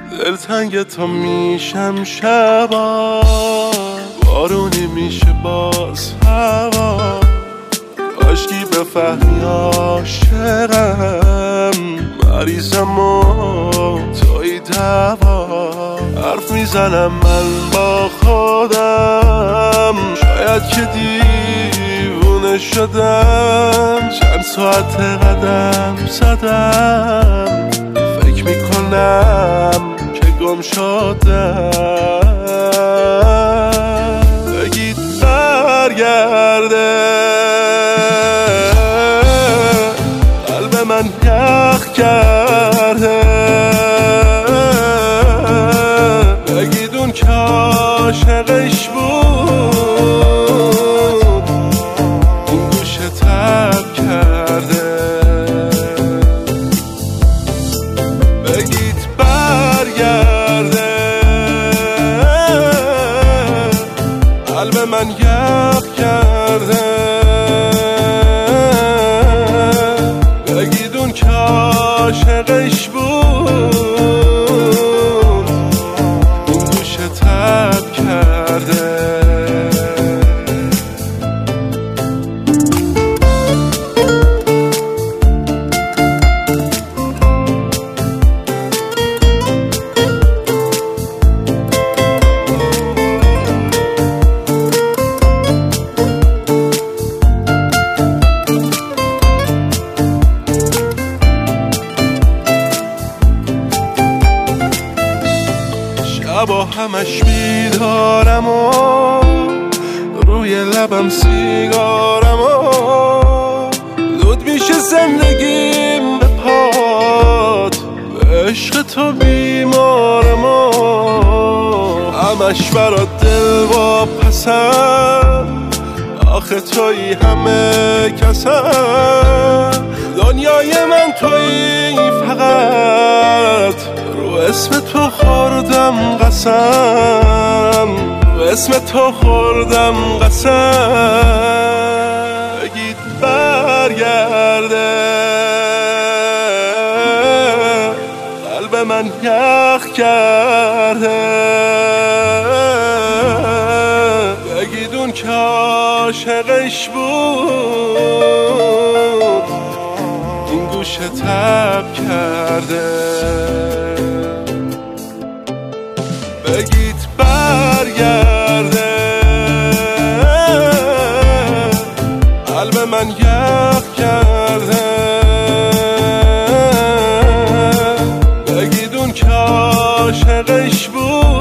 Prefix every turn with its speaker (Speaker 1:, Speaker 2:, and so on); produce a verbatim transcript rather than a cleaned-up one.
Speaker 1: دلتنگ تو میشم شبا، بارونی میشه باز هوا، کاشکی بفهمی عاشقم، مریضم و توی دوا. حرف میزنم من با خودم، شاید که دیوونه شدم، چند ساعت قدم زدم، فکر میکنم که گم شدم. بگید برگرده، قلب من یخ کرده، بگید اون که عاشقش بود این گوشه تب کرده. بگید برگرده، قلب من یخ کرده، بگید اون که عاشقش بود این گوشه تب کرده. شبا همش بیدارم و روی لبم سیگارم و زود میشه زندگیم به پات، به عشق تو بیمارم و همش برات دل با پسم، آخه توی همه کسم، دنیای من توی فقط، رو اسم تو خوردم قسم، رو اسم تو خوردم قسم. بگید برگرده، قلب من یخ کرده، بگید اون که عاشقش بود این گوشه تب کرده. بگید برگرده، قلب من یخ کرده، بگید اون که عاشقش بود